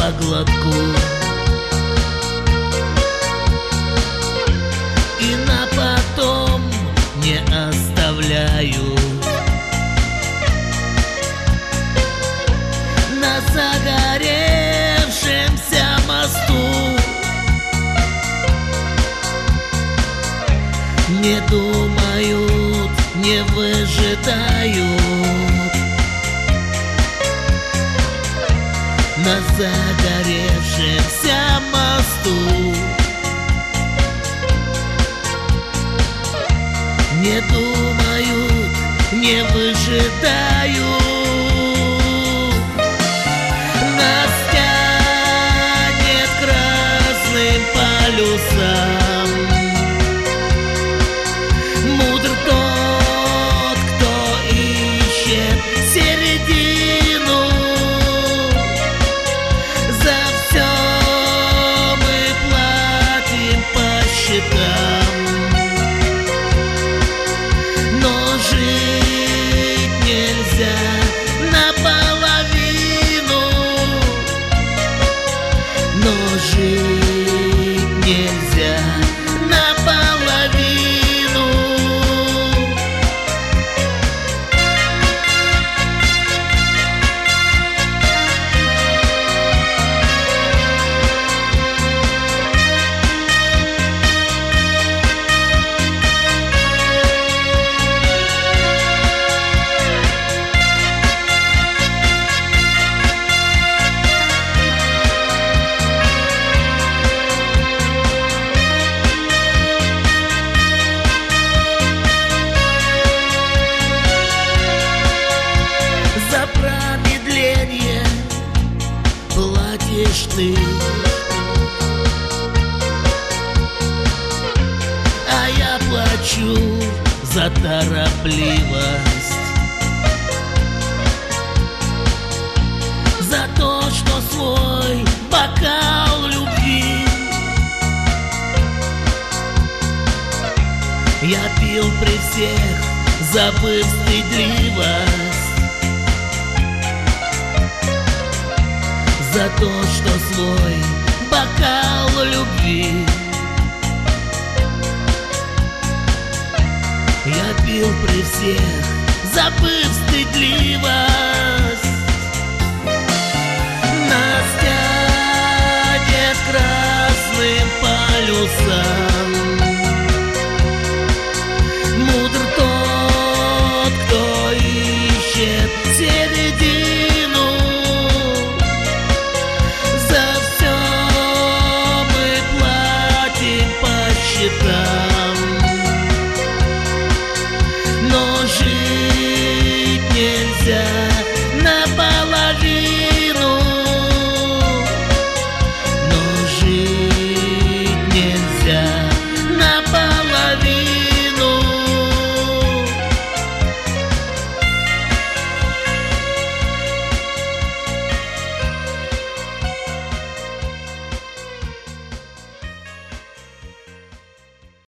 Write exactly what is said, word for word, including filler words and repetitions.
по глотку и на потом не оставляю. На загоревшемся мосту не думают, не выжидают. На загоревшемся мосту не думают, не выжидают. Нас тянет красным полюсам. Мудр тот, кто ищет середину. За все мы платим по счетам, но жить нельзя наполовину, но жить нельзя наполовину. За промедление платишь ты, а я плачу за торопливость, за то, что свой бокал любви я пил при всех, забыв стыдливость. За то, что свой бокал любви я пил при всех, забыв стыдливость. Нас тянет красным полюсам.